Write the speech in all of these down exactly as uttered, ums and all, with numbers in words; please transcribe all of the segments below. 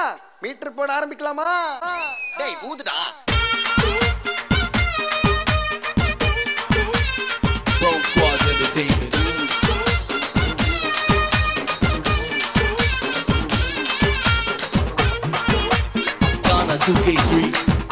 Metre போட ஆரம்பிக்கலாமா? டேய் ஊதுடா. Bone Squad Entertainment. Ghana two K three.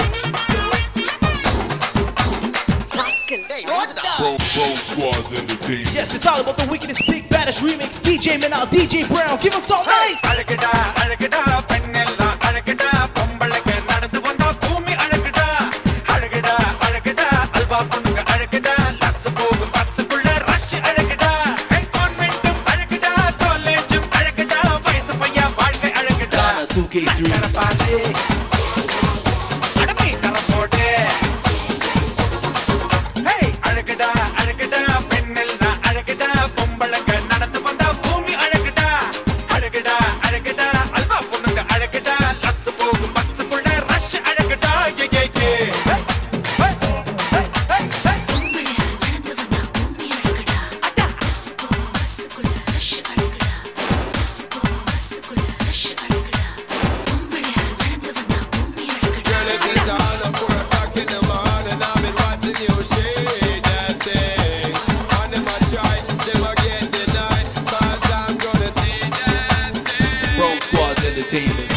டேய் ஊதுடா. Bone Squad Entertainment. Yes, it's all about the wickedest big baddest remix. D J Manal, D J Brown, give us some nice. அழகுடா அழகுடா பெண்ணெல்லாம் அழகுடா பொம்பளைக்கு நடந்து வந்தா பூமி அழகுடா அழகுடா அழகுடா அல்வா பொண்ணுங்க அழகுடா லக்ஸ் போகும் பஸ்ஸுக்குள்ள ரஷ் அழகுடா கான்வென்ட்டும் அழகுடா காலேஜும் அழகுடா வயசு பையன் வாழ்க்கை அழகுடா Ghana two K three. பாட்டு அடமி தரம் போட்டு ஹே அழகுடா அழகுடா பெண்ணெல்லாம் அழகுடா பொம்பளைக்கு நடந்து வந்தா பூமி அழகுடா அழகுடா அழகுடா அல்வா பொண்ணுங்க அழகுடா லக்ஸ் போகும் பஸ்ஸுக்குள்ள ரஷ் அழகுடா ஏ ஏ ஏ Bone Squad Entertainment.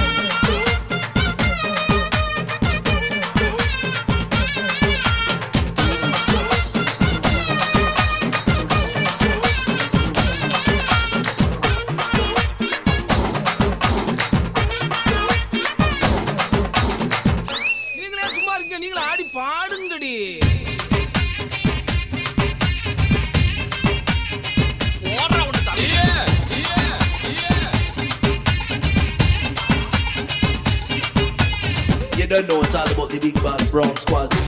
நீங்களே சும்மா இருக்கீங்க, நீங்களே ஆடி பாடுங்கடி. ஓடுறா உன்னை தலையே. You don't know it's all about the big bad Brown Squad.